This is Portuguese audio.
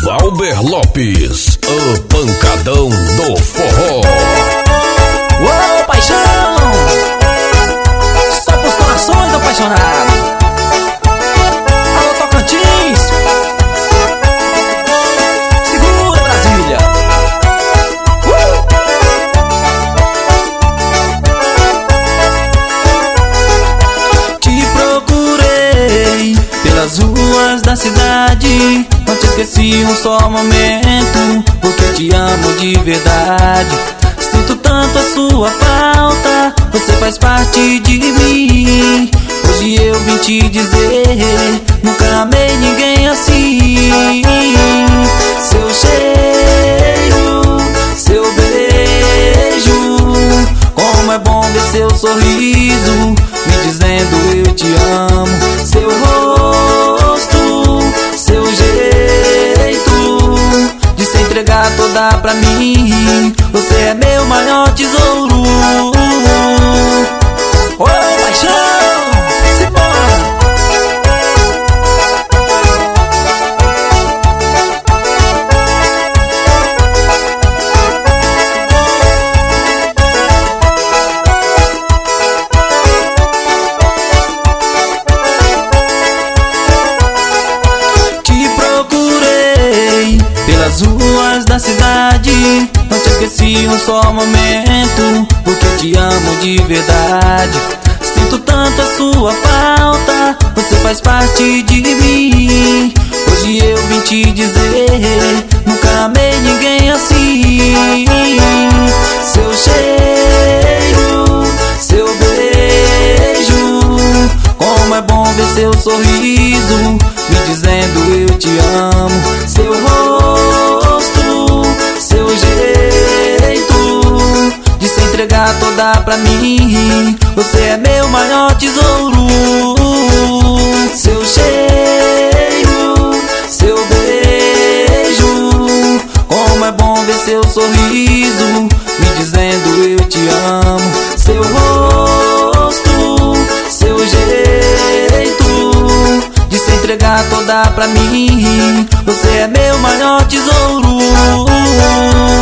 Valber Lopes, o pancadão do forró. Ô, paixão! Só pros corações apaixonados. Alô, Tocantins! Segura, Brasília! Te procurei pelas ruas da cidade, não te esqueci um só momento, porque te amo de verdade. Sinto tanto a sua falta, você faz parte de mim. Hoje eu vim te dizer, nunca amei ninguém assim. Seu cheiro, seu beijo, como é bom ver seu sorriso me dizendo eu te amo. Seu rosto, seu jeito de se entregar toda pra mim, você é meu maior tesouro. Ô, paixão, se bora! Te procurei pelas ruas da cidade, não te esqueci um só momento, porque te amo de verdade. Sinto tanto a sua falta, você faz parte de mim. Hoje eu vim te dizer, nunca amei ninguém assim. Seu cheiro, seu beijo, como é bom ver seu sorriso me dizendo eu te amo. Seu rosto, seu jeito de se entregar toda pra mim, você é meu maior tesouro. Seu cheiro, seu beijo, como é bom ver seu sorriso me dizendo eu te amo. Seu rosto, seu jeito de se entregar toda pra mim, você é meu maior tesouro.